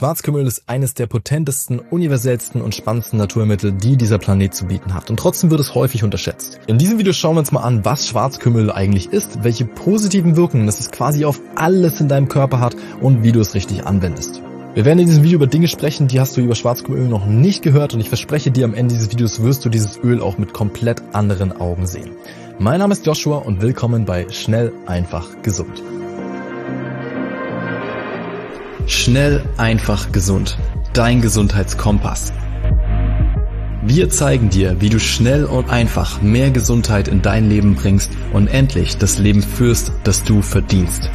Schwarzkümmelöl ist eines der potentesten, universellsten und spannendsten Naturmittel, die dieser Planet zu bieten hat. Und trotzdem wird es häufig unterschätzt. In diesem Video schauen wir uns mal an, was Schwarzkümmelöl eigentlich ist, welche positiven Wirkungen es quasi auf alles in deinem Körper hat und wie du es richtig anwendest. Wir werden in diesem Video über Dinge sprechen, die hast du über Schwarzkümmelöl noch nicht gehört, und ich verspreche dir, am Ende dieses Videos wirst du dieses Öl auch mit komplett anderen Augen sehen. Mein Name ist Joshua und willkommen bei Schnell, einfach, gesund. Schnell, einfach, gesund. Dein Gesundheitskompass. Wir zeigen dir, wie du schnell und einfach mehr Gesundheit in dein Leben bringst und endlich das Leben führst, das du verdienst.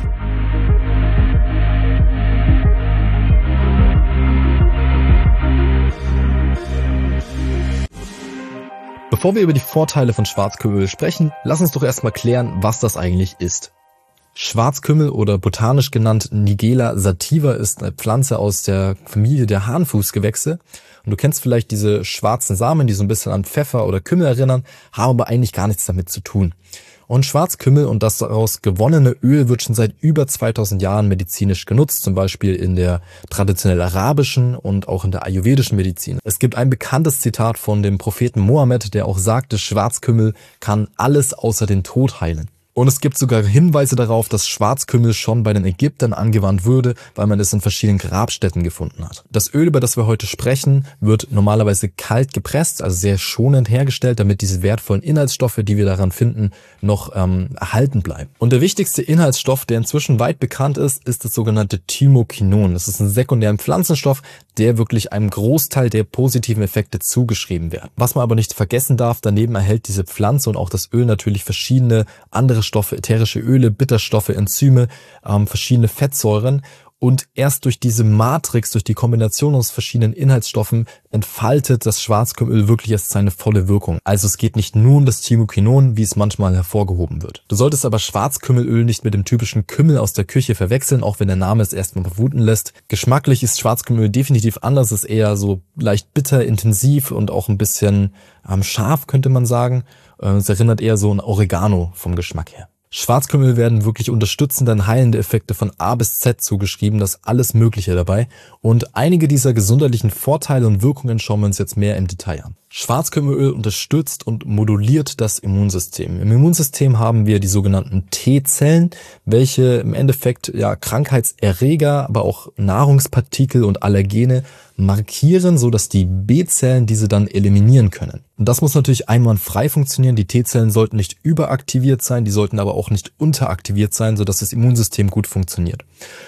Bevor wir über die Vorteile von Schwarzkümmelöl sprechen, lass uns doch erstmal klären, was das eigentlich ist. Schwarzkümmel oder botanisch genannt Nigella sativa ist eine Pflanze aus der Familie der Hahnfußgewächse. Und du kennst vielleicht diese schwarzen Samen, die so ein bisschen an Pfeffer oder Kümmel erinnern, haben aber eigentlich gar nichts damit zu tun. Und Schwarzkümmel und das daraus gewonnene Öl wird schon seit über 2000 Jahren medizinisch genutzt, zum Beispiel in der traditionell arabischen und auch in der ayurvedischen Medizin. Es gibt ein bekanntes Zitat von dem Propheten Mohammed, der auch sagte, Schwarzkümmel kann alles außer den Tod heilen. Und es gibt sogar Hinweise darauf, dass Schwarzkümmel schon bei den Ägyptern angewandt wurde, weil man es in verschiedenen Grabstätten gefunden hat. Das Öl, über das wir heute sprechen, wird normalerweise kalt gepresst, also sehr schonend hergestellt, damit diese wertvollen Inhaltsstoffe, die wir daran finden, noch erhalten bleiben. Und der wichtigste Inhaltsstoff, der inzwischen weit bekannt ist, ist das sogenannte Thymokinon. Das ist ein sekundärer Pflanzenstoff, der wirklich einem Großteil der positiven Effekte zugeschrieben wird. Was man aber nicht vergessen darf, daneben erhält diese Pflanze und auch das Öl natürlich verschiedene andere Stoffe, ätherische Öle, Bitterstoffe, Enzyme, verschiedene Fettsäuren. Und erst durch diese Matrix, durch die Kombination aus verschiedenen Inhaltsstoffen entfaltet das Schwarzkümmelöl wirklich erst seine volle Wirkung. Also es geht nicht nur um das Thymokinon, wie es manchmal hervorgehoben wird. Du solltest aber Schwarzkümmelöl nicht mit dem typischen Kümmel aus der Küche verwechseln, auch wenn der Name es erstmal vermuten lässt. Geschmacklich ist Schwarzkümmelöl definitiv anders, es ist eher so leicht bitter, intensiv und auch ein bisschen scharf, könnte man sagen. Es erinnert eher so an Oregano vom Geschmack her. Schwarzkümmel werden wirklich unterstützende und heilende Effekte von A bis Z zugeschrieben, das ist alles Mögliche dabei. Und einige dieser gesundheitlichen Vorteile und Wirkungen schauen wir uns jetzt mehr im Detail an. Schwarzkümmelöl unterstützt und moduliert das Immunsystem. Im Immunsystem haben wir die sogenannten T-Zellen, welche im Endeffekt Krankheitserreger, aber auch Nahrungspartikel und Allergene markieren, so dass die B-Zellen diese dann eliminieren können. Und das muss natürlich einwandfrei funktionieren. Die T-Zellen sollten nicht überaktiviert sein, die sollten aber auch nicht unteraktiviert sein, so dass das Immunsystem gut funktioniert.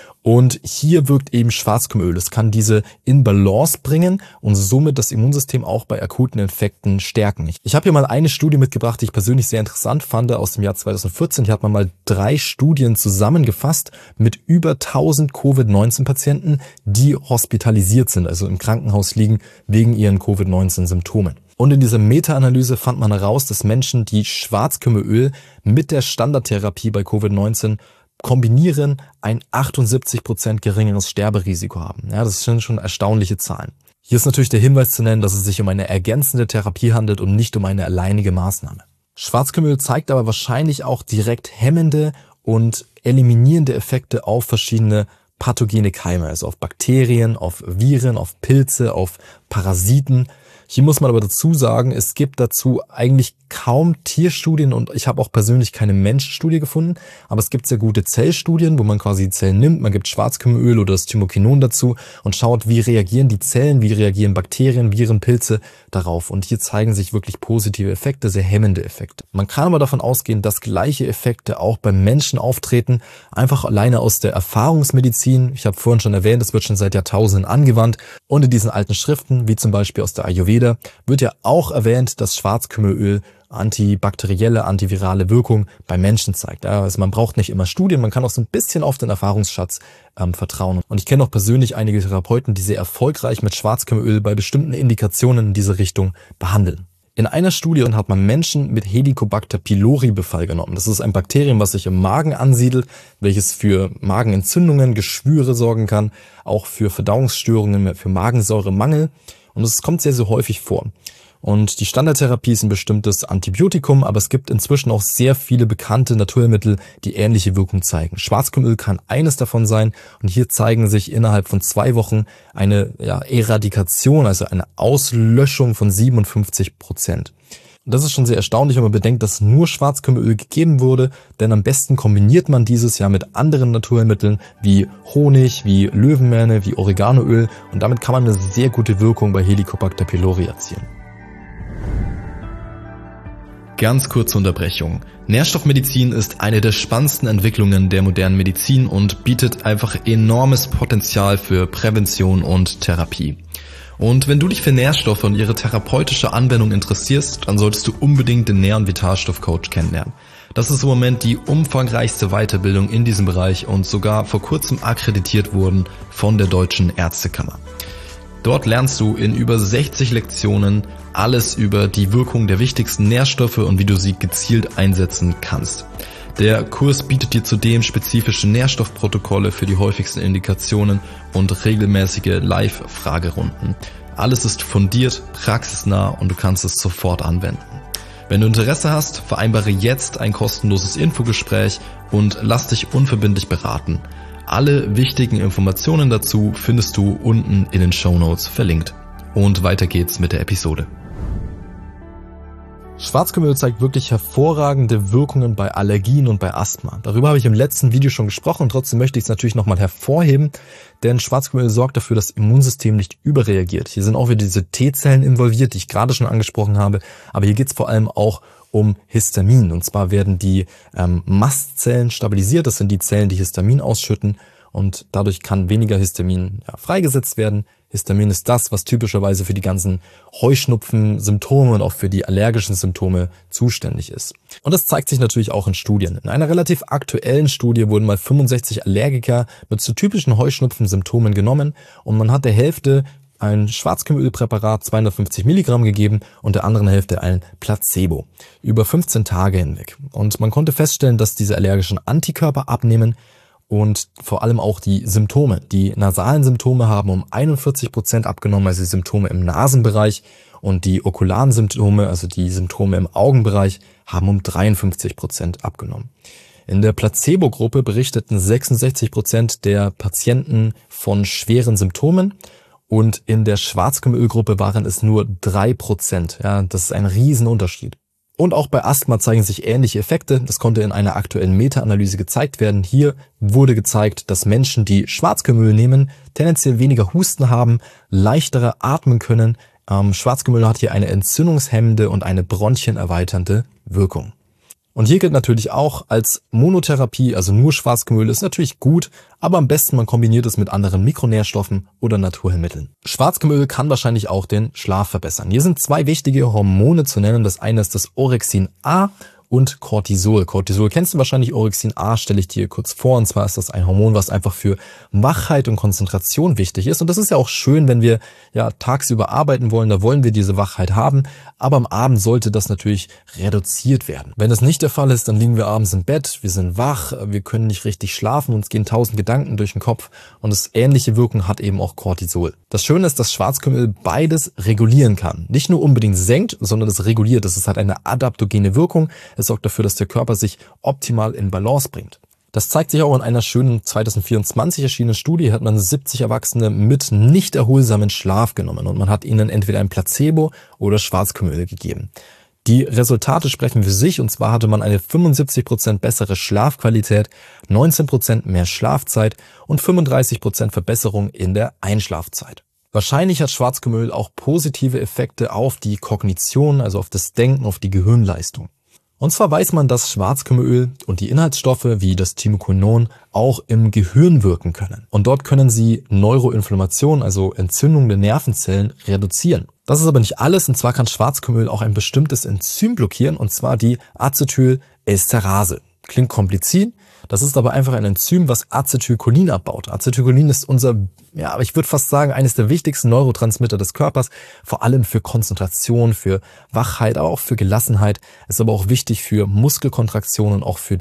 Und hier wirkt eben Schwarzkümmelöl. Es kann diese in Balance bringen und somit das Immunsystem auch bei akuten Infekten stärken. Ich habe hier mal eine Studie mitgebracht, die ich persönlich sehr interessant fand, aus dem Jahr 2014. Hier hat man mal 3 Studien zusammengefasst mit über 1000 Covid-19-Patienten, die hospitalisiert sind, also im Krankenhaus liegen wegen ihren Covid-19-Symptomen. Und in dieser Meta-Analyse fand man heraus, dass Menschen, die Schwarzkümmelöl mit der Standardtherapie bei Covid-19 kombinieren, ein 78% geringeres Sterberisiko haben. Ja, das sind schon erstaunliche Zahlen. Hier ist natürlich der Hinweis zu nennen, dass es sich um eine ergänzende Therapie handelt und nicht um eine alleinige Maßnahme. Schwarzkümmelöl zeigt aber wahrscheinlich auch direkt hemmende und eliminierende Effekte auf verschiedene pathogene Keime, also auf Bakterien, auf Viren, auf Pilze, auf Parasiten. Hier muss man aber dazu sagen, es gibt dazu eigentlich kaum Tierstudien und ich habe auch persönlich keine Menschenstudie gefunden, aber es gibt sehr gute Zellstudien, wo man quasi die Zellen nimmt, man gibt Schwarzkümmelöl oder das Thymokinon dazu und schaut, wie reagieren die Zellen, wie reagieren Bakterien, Viren, Pilze darauf. Und hier zeigen sich wirklich positive Effekte, sehr hemmende Effekte. Man kann aber davon ausgehen, dass gleiche Effekte auch beim Menschen auftreten, einfach alleine aus der Erfahrungsmedizin. Ich habe vorhin schon erwähnt, es wird schon seit Jahrtausenden angewandt und in diesen alten Schriften, wie zum Beispiel aus der Ayurveda, wird ja auch erwähnt, dass Schwarzkümmelöl antibakterielle, antivirale Wirkung bei Menschen zeigt. Also man braucht nicht immer Studien, man kann auch so ein bisschen auf den Erfahrungsschatz vertrauen. Und ich kenne auch persönlich einige Therapeuten, die sehr erfolgreich mit Schwarzkümmelöl bei bestimmten Indikationen in diese Richtung behandeln. In einer Studie hat man Menschen mit Helicobacter pylori Befall genommen. Das ist ein Bakterium, was sich im Magen ansiedelt, welches für Magenentzündungen, Geschwüre sorgen kann, auch für Verdauungsstörungen, für Magensäuremangel. Und es kommt sehr, sehr häufig vor. Und die Standardtherapie ist ein bestimmtes Antibiotikum, aber es gibt inzwischen auch sehr viele bekannte Naturheilmittel, die ähnliche Wirkung zeigen. Schwarzkümmelöl kann eines davon sein und hier zeigen sich innerhalb von 2 Wochen eine Eradikation, also eine Auslöschung von 57%. Und das ist schon sehr erstaunlich, wenn man bedenkt, dass nur Schwarzkümmelöl gegeben wurde, denn am besten kombiniert man dieses ja mit anderen Naturheilmitteln wie Honig, wie Löwenmähne, wie Oreganoöl und damit kann man eine sehr gute Wirkung bei Helicobacter pylori erzielen. Ganz kurze Unterbrechung. Nährstoffmedizin ist eine der spannendsten Entwicklungen der modernen Medizin und bietet einfach enormes Potenzial für Prävention und Therapie. Und wenn du dich für Nährstoffe und ihre therapeutische Anwendung interessierst, dann solltest du unbedingt den Nähr- und Vitalstoff-Coach kennenlernen. Das ist im Moment die umfangreichste Weiterbildung in diesem Bereich und sogar vor kurzem akkreditiert worden von der Deutschen Ärztekammer. Dort lernst du in über 60 Lektionen alles über die Wirkung der wichtigsten Nährstoffe und wie du sie gezielt einsetzen kannst. Der Kurs bietet dir zudem spezifische Nährstoffprotokolle für die häufigsten Indikationen und regelmäßige Live-Fragerunden. Alles ist fundiert, praxisnah und du kannst es sofort anwenden. Wenn du Interesse hast, vereinbare jetzt ein kostenloses Infogespräch und lass dich unverbindlich beraten. Alle wichtigen Informationen dazu findest du unten in den Shownotes verlinkt. Und weiter geht's mit der Episode. Schwarzkümmelöl zeigt wirklich hervorragende Wirkungen bei Allergien und bei Asthma. Darüber habe ich im letzten Video schon gesprochen, trotzdem möchte ich es natürlich nochmal hervorheben, denn Schwarzkümmelöl sorgt dafür, dass das Immunsystem nicht überreagiert. Hier sind auch wieder diese T-Zellen involviert, die ich gerade schon angesprochen habe, aber hier geht es vor allem auch um Histamin. Und zwar werden die Mastzellen stabilisiert, das sind die Zellen, die Histamin ausschütten und dadurch kann weniger Histamin freigesetzt werden. Histamin ist das, was typischerweise für die ganzen Heuschnupfen-Symptome und auch für die allergischen Symptome zuständig ist. Und das zeigt sich natürlich auch in Studien. In einer relativ aktuellen Studie wurden mal 65 Allergiker mit so typischen Heuschnupfen-Symptomen genommen und man hat der Hälfte ein Schwarzkümmelölpräparat 250 Milligramm gegeben und der anderen Hälfte ein Placebo über 15 Tage hinweg. Und man konnte feststellen, dass diese allergischen Antikörper abnehmen und vor allem auch die Symptome. Die nasalen Symptome haben um 41% abgenommen, also die Symptome im Nasenbereich und die okularen Symptome, also die Symptome im Augenbereich, haben um 53% abgenommen. In der Placebo-Gruppe berichteten 66% der Patienten von schweren Symptomen und in der Schwarzkümmelölgruppe waren es nur 3%. Ja, das ist ein Riesenunterschied. Und auch bei Asthma zeigen sich ähnliche Effekte. Das konnte in einer aktuellen Meta-Analyse gezeigt werden. Hier wurde gezeigt, dass Menschen, die Schwarzkümmelöl nehmen, tendenziell weniger Husten haben, leichtere atmen können. Schwarzkümmelöl hat hier eine entzündungshemmende und eine bronchienerweiternde Wirkung. Und hier gilt natürlich auch als Monotherapie, also nur Schwarzkümmelöl ist natürlich gut, aber am besten man kombiniert es mit anderen Mikronährstoffen oder Naturheilmitteln. Schwarzkümmelöl kann wahrscheinlich auch den Schlaf verbessern. Hier sind 2 wichtige Hormone zu nennen. Das eine ist das Orexin A und Cortisol. Cortisol kennst du wahrscheinlich, Orexin A stelle ich dir kurz vor. Und zwar ist das ein Hormon, was einfach für Wachheit und Konzentration wichtig ist. Und das ist ja auch schön, wenn wir tagsüber arbeiten wollen, da wollen wir diese Wachheit haben. Aber am Abend sollte das natürlich reduziert werden. Wenn das nicht der Fall ist, dann liegen wir abends im Bett, wir sind wach, wir können nicht richtig schlafen, uns gehen 1000 Gedanken durch den Kopf. Und das ähnliche Wirkung hat eben auch Cortisol. Das Schöne ist, dass Schwarzkümmelöl beides regulieren kann. Nicht nur unbedingt senkt, sondern es reguliert. Das hat eine adaptogene Wirkung. Es sorgt dafür, dass der Körper sich optimal in Balance bringt. Das zeigt sich auch in einer schönen 2024 erschienenen Studie, hat man 70 Erwachsene mit nicht erholsamen Schlaf genommen und man hat ihnen entweder ein Placebo oder Schwarzkümmelöl gegeben. Die Resultate sprechen für sich und zwar hatte man eine 75% bessere Schlafqualität, 19% mehr Schlafzeit und 35% Verbesserung in der Einschlafzeit. Wahrscheinlich hat Schwarzkümmelöl auch positive Effekte auf die Kognition, also auf das Denken, auf die Gehirnleistung. Und zwar weiß man, dass Schwarzkümmelöl und die Inhaltsstoffe wie das Thymokinon auch im Gehirn wirken können. Und dort können sie Neuroinflammation, also Entzündung der Nervenzellen, reduzieren. Das ist aber nicht alles, und zwar kann Schwarzkümmelöl auch ein bestimmtes Enzym blockieren, und zwar die Acetylesterase. Klingt kompliziert, das ist aber einfach ein Enzym, was Acetylcholin abbaut. Acetylcholin ist unser, ich würde fast sagen, eines der wichtigsten Neurotransmitter des Körpers, vor allem für Konzentration, für Wachheit, aber auch für Gelassenheit. Ist aber auch wichtig für Muskelkontraktion und auch für die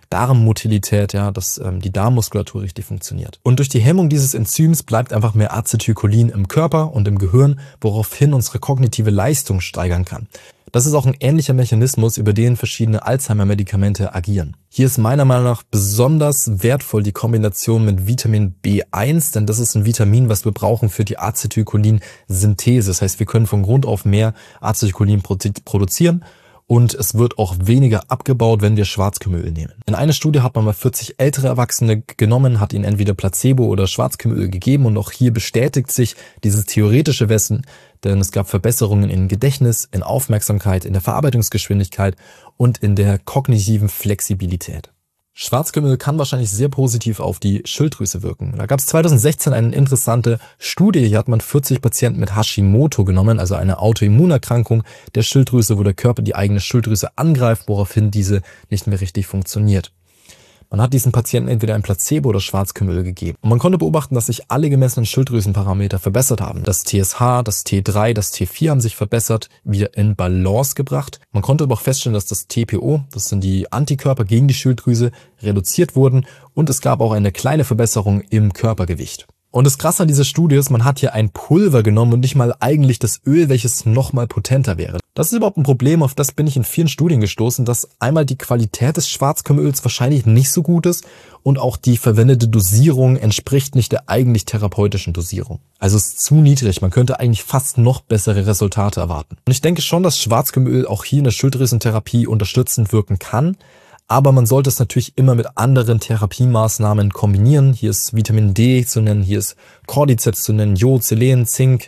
Darmmotilität, ja, dass die Darmmuskulatur richtig funktioniert. Und durch die Hemmung dieses Enzyms bleibt einfach mehr Acetylcholin im Körper und im Gehirn, woraufhin unsere kognitive Leistung steigern kann. Das ist auch ein ähnlicher Mechanismus, über den verschiedene Alzheimer-Medikamente agieren. Hier ist meiner Meinung nach besonders wertvoll die Kombination mit Vitamin B1, denn das ist ein Vitamin, was wir brauchen für die Acetylcholin-Synthese. Das heißt, wir können von Grund auf mehr Acetylcholin produzieren. Und es wird auch weniger abgebaut, wenn wir Schwarzkümmelöl nehmen. In einer Studie hat man mal 40 ältere Erwachsene genommen, hat ihnen entweder Placebo oder Schwarzkümmelöl gegeben und auch hier bestätigt sich dieses theoretische Wissen, denn es gab Verbesserungen in Gedächtnis, in Aufmerksamkeit, in der Verarbeitungsgeschwindigkeit und in der kognitiven Flexibilität. Schwarzkümmel kann wahrscheinlich sehr positiv auf die Schilddrüse wirken. Da gab es 2016 eine interessante Studie. Hier hat man 40 Patienten mit Hashimoto genommen, also eine Autoimmunerkrankung der Schilddrüse, wo der Körper die eigene Schilddrüse angreift, woraufhin diese nicht mehr richtig funktioniert. Man hat diesen Patienten entweder ein Placebo oder Schwarzkümmelöl gegeben. Und man konnte beobachten, dass sich alle gemessenen Schilddrüsenparameter verbessert haben. Das TSH, das T3, das T4 haben sich verbessert, wieder in Balance gebracht. Man konnte aber auch feststellen, dass das TPO, das sind die Antikörper gegen die Schilddrüse, reduziert wurden und es gab auch eine kleine Verbesserung im Körpergewicht. Und das Krasse an dieser Studie ist, man hat hier ein Pulver genommen und nicht mal eigentlich das Öl, welches nochmal potenter wäre. Das ist überhaupt ein Problem, auf das bin ich in vielen Studien gestoßen, dass einmal die Qualität des Schwarzkümmelöls wahrscheinlich nicht so gut ist und auch die verwendete Dosierung entspricht nicht der eigentlich therapeutischen Dosierung. Also es ist zu niedrig, man könnte eigentlich fast noch bessere Resultate erwarten. Und ich denke schon, dass Schwarzkümmelöl auch hier in der Schilddrüsentherapie unterstützend wirken kann. Aber man sollte es natürlich immer mit anderen Therapiemaßnahmen kombinieren. Hier ist Vitamin D zu nennen, hier ist Cordyceps zu nennen, Jod, Selen, Zink,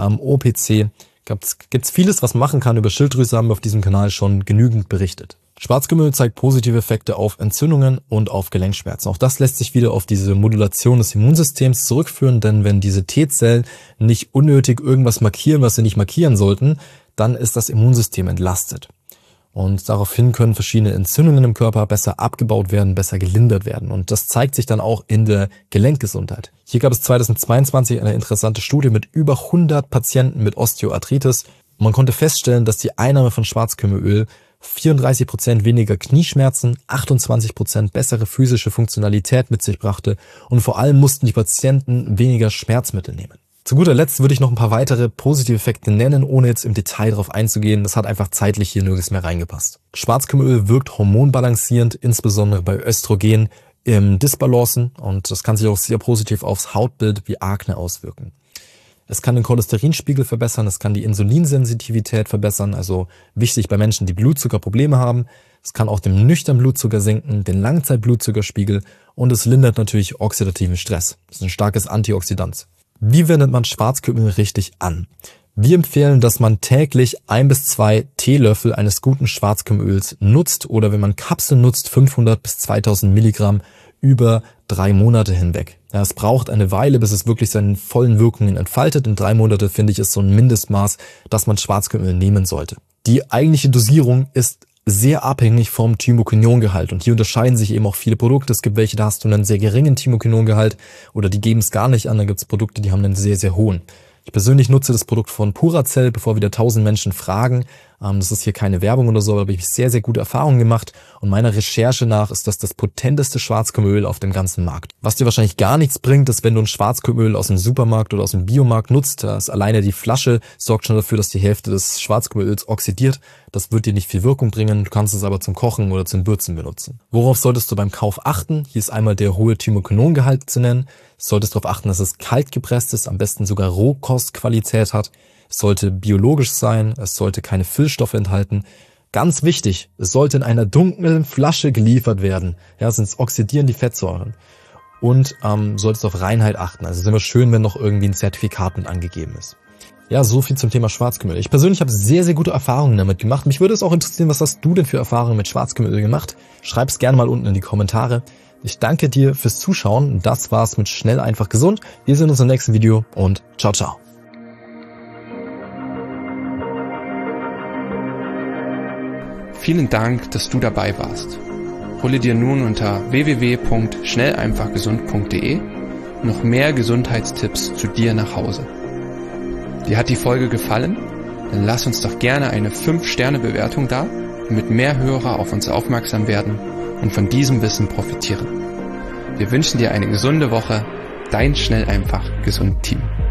OPC. Gibt's vieles, was man machen kann. Über Schilddrüse haben wir auf diesem Kanal schon genügend berichtet. Schwarzkümmel zeigt positive Effekte auf Entzündungen und auf Gelenkschmerzen. Auch das lässt sich wieder auf diese Modulation des Immunsystems zurückführen, denn wenn diese T-Zellen nicht unnötig irgendwas markieren, was sie nicht markieren sollten, dann ist das Immunsystem entlastet. Und daraufhin können verschiedene Entzündungen im Körper besser abgebaut werden, besser gelindert werden. Und das zeigt sich dann auch in der Gelenkgesundheit. Hier gab es 2022 eine interessante Studie mit über 100 Patienten mit Osteoarthritis. Und man konnte feststellen, dass die Einnahme von Schwarzkümmelöl 34% weniger Knieschmerzen, 28% bessere physische Funktionalität mit sich brachte. Und vor allem mussten die Patienten weniger Schmerzmittel nehmen. Zu guter Letzt würde ich noch ein paar weitere positive Effekte nennen, ohne jetzt im Detail darauf einzugehen. Das hat einfach zeitlich hier nirgends mehr reingepasst. Schwarzkümmelöl wirkt hormonbalancierend, insbesondere bei Östrogen im Disbalancen und das kann sich auch sehr positiv aufs Hautbild wie Akne auswirken. Es kann den Cholesterinspiegel verbessern, es kann die Insulinsensitivität verbessern, also wichtig bei Menschen, die Blutzuckerprobleme haben. Es kann auch den nüchternen Blutzucker senken, den Langzeitblutzuckerspiegel und es lindert natürlich oxidativen Stress. Das ist ein starkes Antioxidant. Wie wendet man Schwarzkümmel richtig an? Wir empfehlen, dass man täglich 1 bis 2 Teelöffel eines guten Schwarzkümmelöls nutzt oder wenn man Kapseln nutzt, 500 bis 2000 Milligramm über 3 Monate hinweg. Ja, es braucht eine Weile, bis es wirklich seine vollen Wirkungen entfaltet. In 3 Monate, finde ich, ist so ein Mindestmaß, dass man Schwarzkümmel nehmen sollte. Die eigentliche Dosierung ist sehr abhängig vom Thymokinongehalt und hier unterscheiden sich eben auch viele Produkte. Es gibt welche, da hast du einen sehr geringen Thymokinongehalt oder die geben es gar nicht an. Dann gibt es Produkte, die haben einen sehr, sehr hohen. Ich persönlich nutze das Produkt von Puracell, bevor wieder 1000 Menschen fragen. Das ist hier keine Werbung oder so, aber da habe ich sehr, sehr gute Erfahrungen gemacht. Und meiner Recherche nach ist das das potenteste Schwarzkümmelöl auf dem ganzen Markt. Was dir wahrscheinlich gar nichts bringt, ist, wenn du ein Schwarzkümmelöl aus dem Supermarkt oder aus dem Biomarkt nutzt. Da ist alleine die Flasche sorgt schon dafür, dass die Hälfte des Schwarzkümmelöls oxidiert. Das wird dir nicht viel Wirkung bringen. Du kannst es aber zum Kochen oder zum Würzen benutzen. Worauf solltest du beim Kauf achten? Hier ist einmal der hohe Thymokinongehalt zu nennen. Du solltest darauf achten, dass es kalt gepresst ist, am besten sogar Rohkostqualität hat. Es sollte biologisch sein, es sollte keine Füllstoffe enthalten. Ganz wichtig, es sollte in einer dunklen Flasche geliefert werden. Ja, sonst oxidieren die Fettsäuren. Und solltest auf Reinheit achten. Also es ist immer schön, wenn noch irgendwie ein Zertifikat mit angegeben ist. Ja, so viel zum Thema Schwarzkümmel. Ich persönlich habe sehr, sehr gute Erfahrungen damit gemacht. Mich würde es auch interessieren, was hast du denn für Erfahrungen mit Schwarzkümmelöl gemacht? Schreib's gerne mal unten in die Kommentare. Ich danke dir fürs Zuschauen. Das war's mit Schnell, einfach, gesund. Wir sehen uns im nächsten Video und ciao, ciao. Vielen Dank, dass du dabei warst. Hole dir nun unter www.schnelleinfachgesund.de noch mehr Gesundheitstipps zu dir nach Hause. Dir hat die Folge gefallen? Dann lass uns doch gerne eine 5-Sterne-Bewertung da, damit mehr Hörer auf uns aufmerksam werden und von diesem Wissen profitieren. Wir wünschen dir eine gesunde Woche. Dein Schnell einfach gesund Team.